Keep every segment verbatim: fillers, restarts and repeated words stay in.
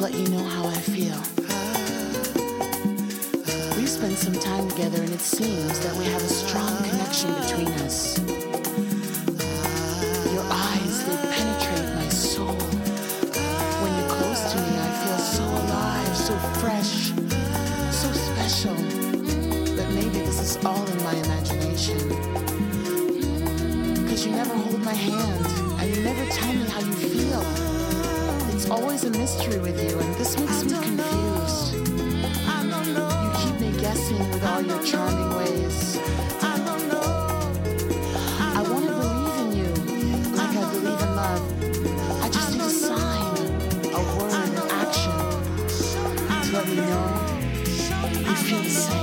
let you know how I feel. We spent some time together and it seems that we have a strong connection between us. Your eyes, they penetrate my soul. When you're close to me, I feel so alive, so fresh, so special. But maybe this is all in my imagination. Because you never hold my hand and you never tell me how you feel. It's always a mystery with you, and this makes me confused. You keep me guessing with all your charming ways. I want to believe in you like I believe in love. I just need a sign, a word, an action to let me know you feel the same.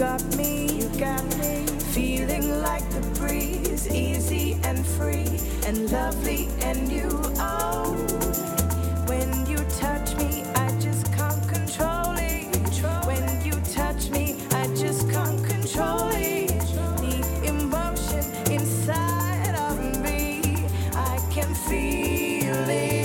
got me, you got me, feeling like the breeze, easy and free and lovely, and you, oh, when you touch me, I just can't control it. When you touch me, I just can't control it. The emotion inside of me, I can feel it.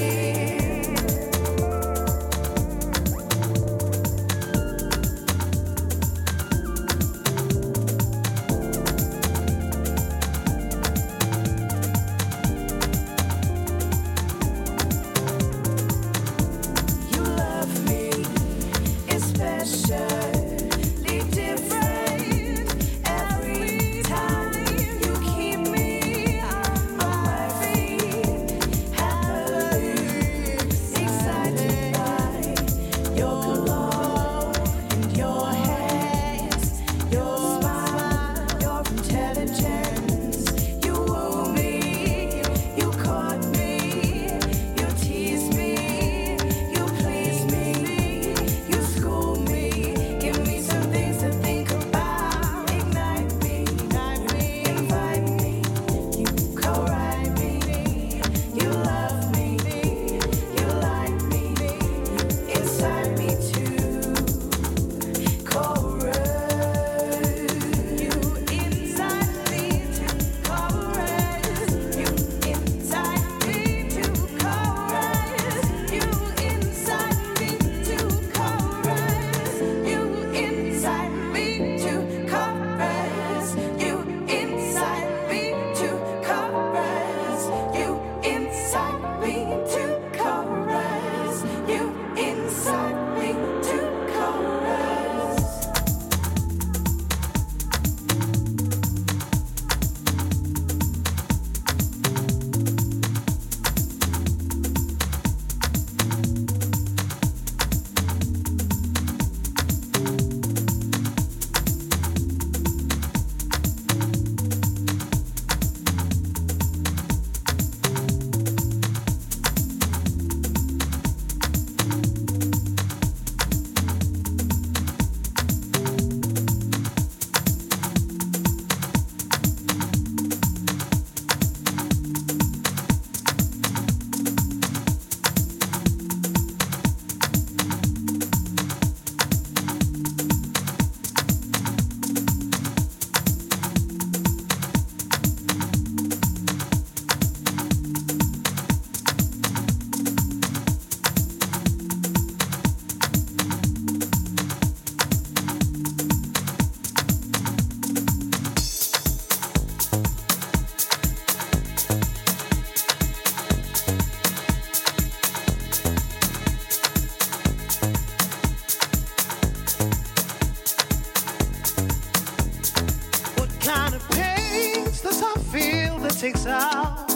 Takes out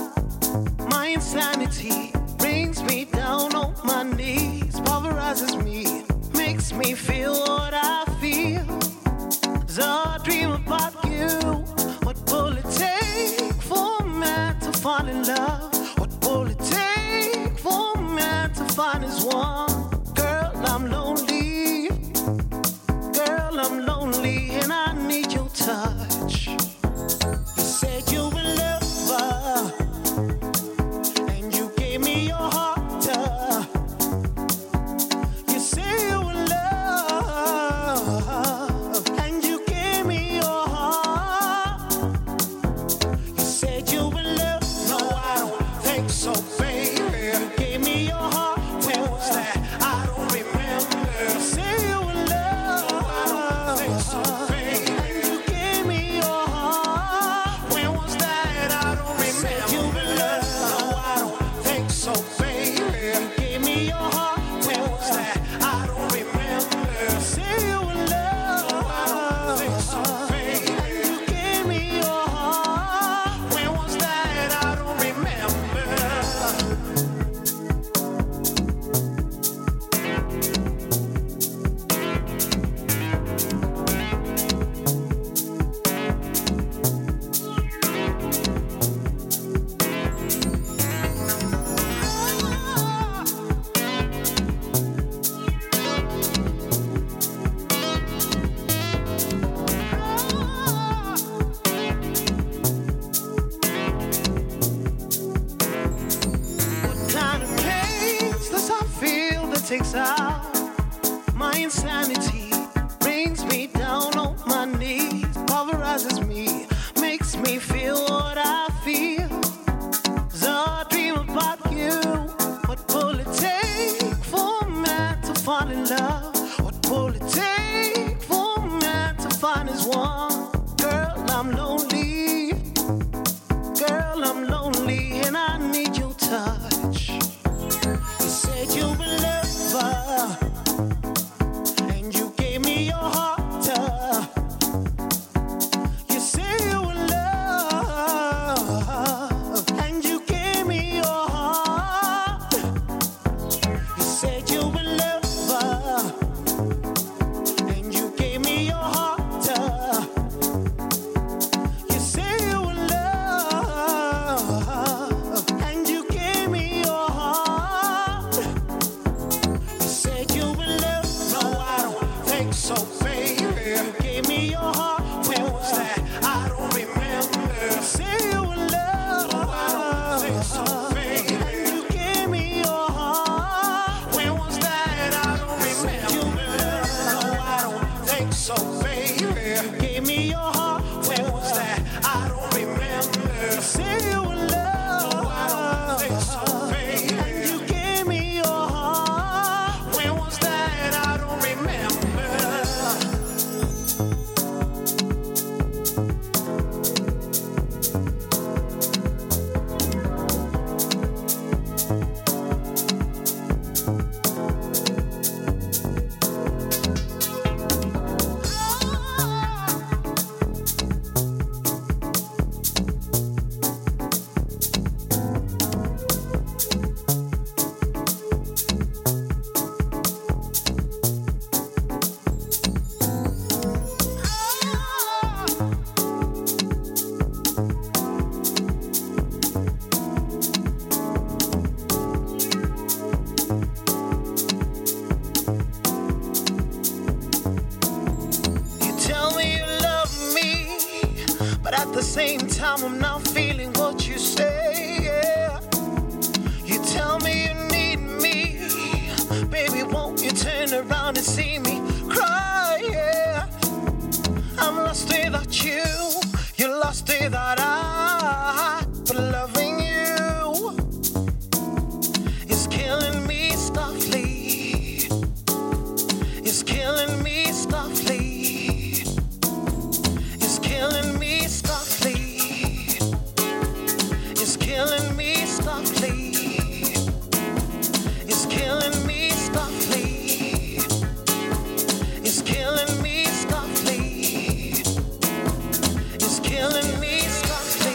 my insanity, brings me down on my knees, pulverizes me, makes me feel what I feel. So I dream about you. What will it take for a man to fall in love? What will it take for a man to find his one? Girl, I'm lonely. Girl, I'm lonely and I need your touch. You said you were love, and you gave me your heart. Uh, you say you were love, and you gave me your heart. You said you were love. No, I don't think so, baby. You gave me your heart. When was that? I don't remember. You say you were love. No, I don't think so, baby. And you gave me your heart. When was that? I don't remember. You were love. No, I don't think so, baby. You gave me your heart. When was that? I don't remember. You say you were love. No, I don't think so, baby. And you gave me your heart. When was that? I don't remember. takes out my insanity, brings me down on my knees, pulverizes me, makes me feel what I feel. So I dream about you. What will it take for a man to fall in love? What will it take for a man to find his one? Girl, I'm lonely. Girl, I'm lonely and I need your touch. You said you were lover and you gave me your heart. uh. You said you were love and you gave me your heart. You said you were lover and you gave me your heart. uh. You said you were love and you gave me your heart. You said you were love. No, I don't think so, baby. You gave me your heart. When was that? I don't remember. You said you were love. No, I don't think so, baby. And you gave me your heart. When was that? I don't remember. No, I don't think so, baby. You gave me your heart. When was that? I don't remember. You said you were love. No, I don't think so, baby. And you gave me your heart. When was that? I don't remember. You tell me you love me, but at the same time I'm not feeling what you say. Yeah. You tell me you need me, baby, won't you turn around and see me cry? Yeah. I'm lost without you, you're lost without I. But loving you is killing me softly. It's killing me softly. It's killing me softly. It's killing me softly. It's killing me softly. It's killing me softly. It's killing me softly.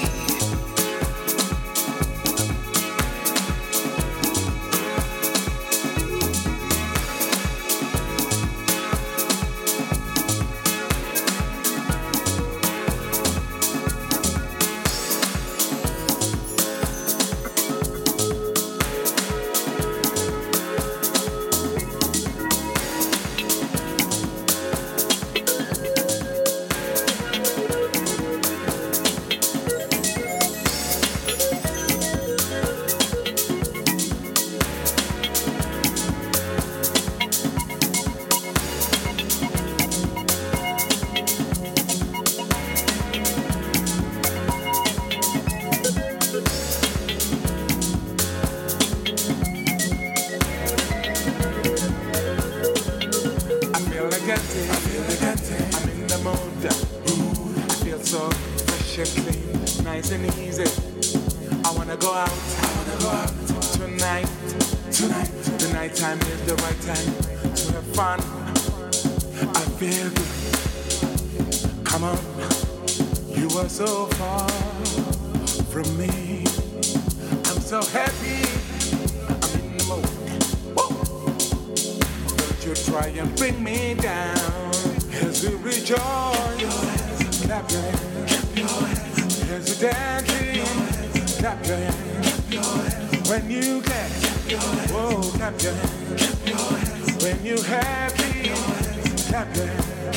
I feel like empty. I feel like empty. I'm in the mood. Ooh, I feel so fresh and clean, nice and easy. I wanna go out. I wanna go out tonight. Tonight, the night time is the right time to have fun. I feel good. Come on, you are so far from me. I'm so happy. I'm in the mood. Whoa. Don't you try and bring me down. As we rejoice, clap your hands. As we dancing, clap your hands. When you clap, whoa, clap your hands. When you happy, clap your hands.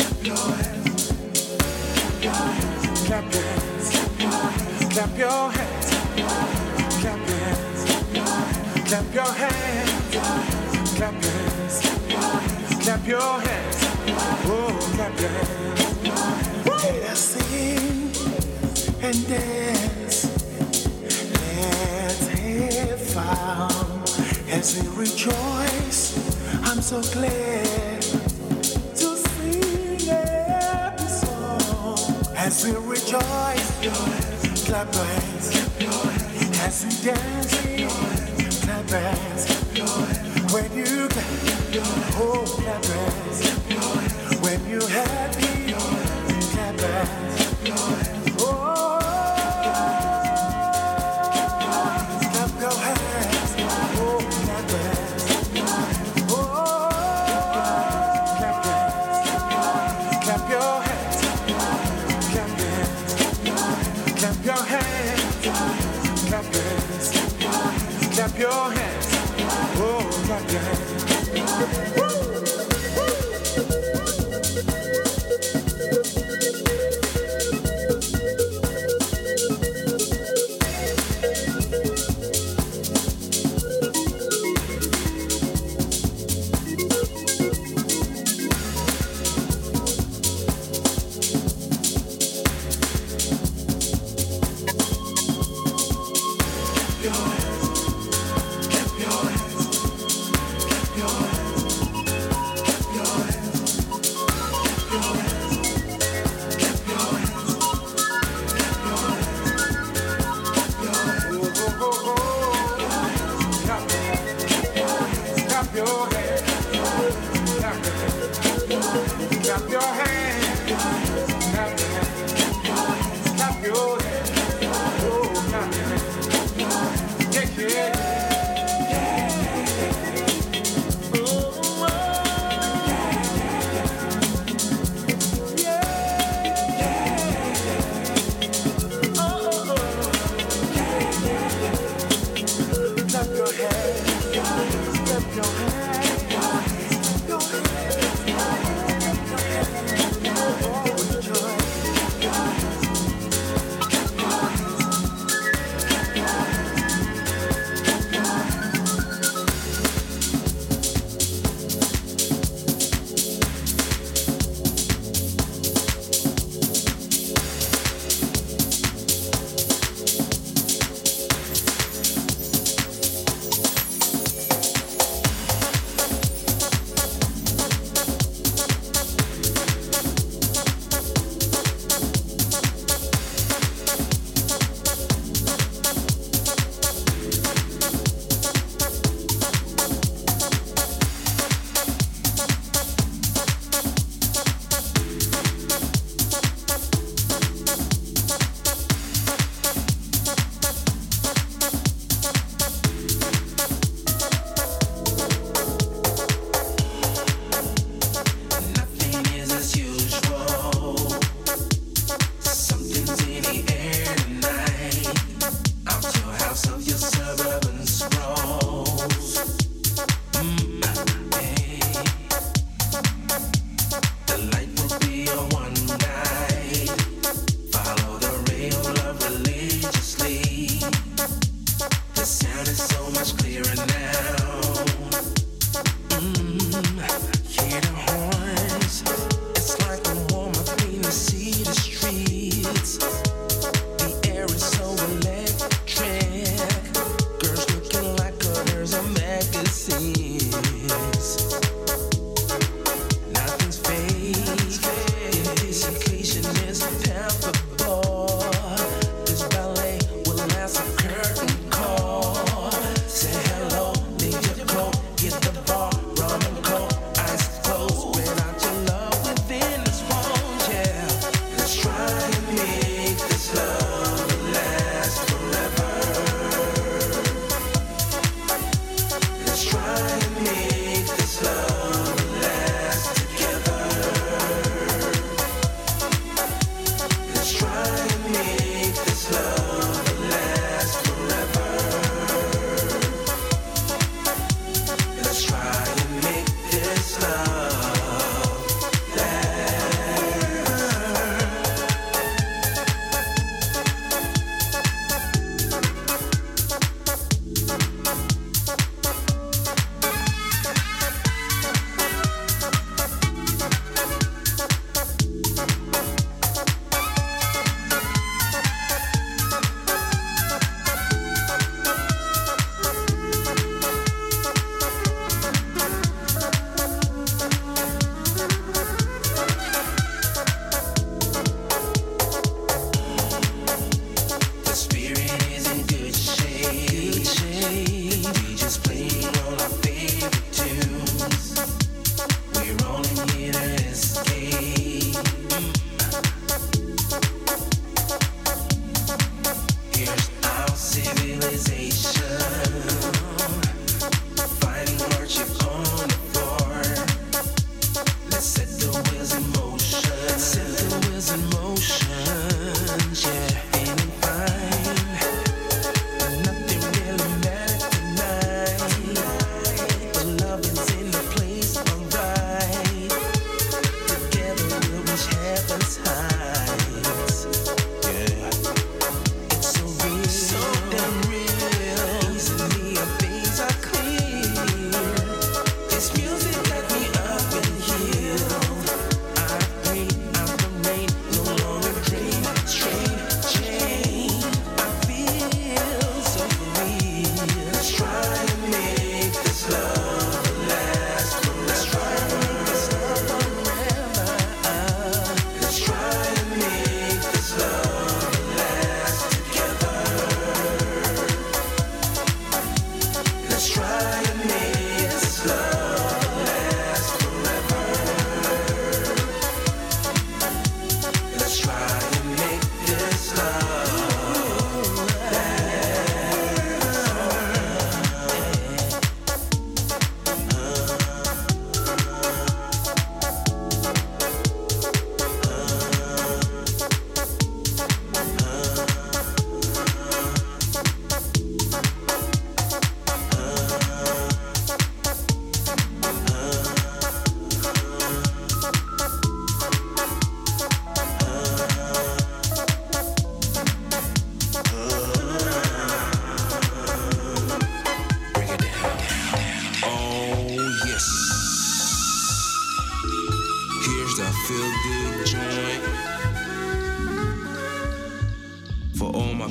Clap your hands. Clap your hands. Clap your hands. Clap your hands. Clap clap your hands, clap your hands, oh, clap your hands. Let us sing and dance, let's have fun as we rejoice. I'm so glad to sing every song as we rejoice. Clap your hands, as we dance, clap your hands. When you clap, oh, clap your hands. When you happy, clap your hands. Oh, clap your hands. Oh, clap your hands. Oh, clap your hands. Clap your hands. Clap your hands. Clap your hands. Clap your hands. Clap your hands. Oh, clap your hands. Woo! Clap your hands.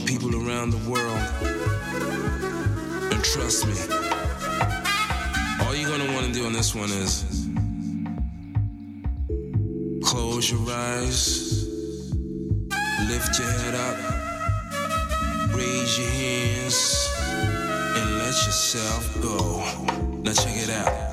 people around the world. And trust me, all you're gonna wanna do on this one is close your eyes, lift your head up, raise your hands, and let yourself go. Now check it out.